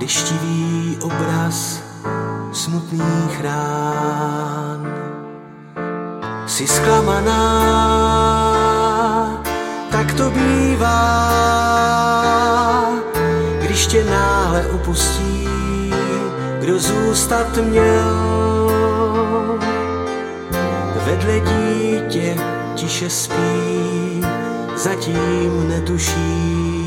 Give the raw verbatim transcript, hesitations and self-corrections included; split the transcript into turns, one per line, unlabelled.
Dyštivý obraz smutných rán. Jsi zklamaná, tak to bývá, když tě náhle opustí, kdo zůstat měl. Vedle dítě tiše spí, zatím netuší,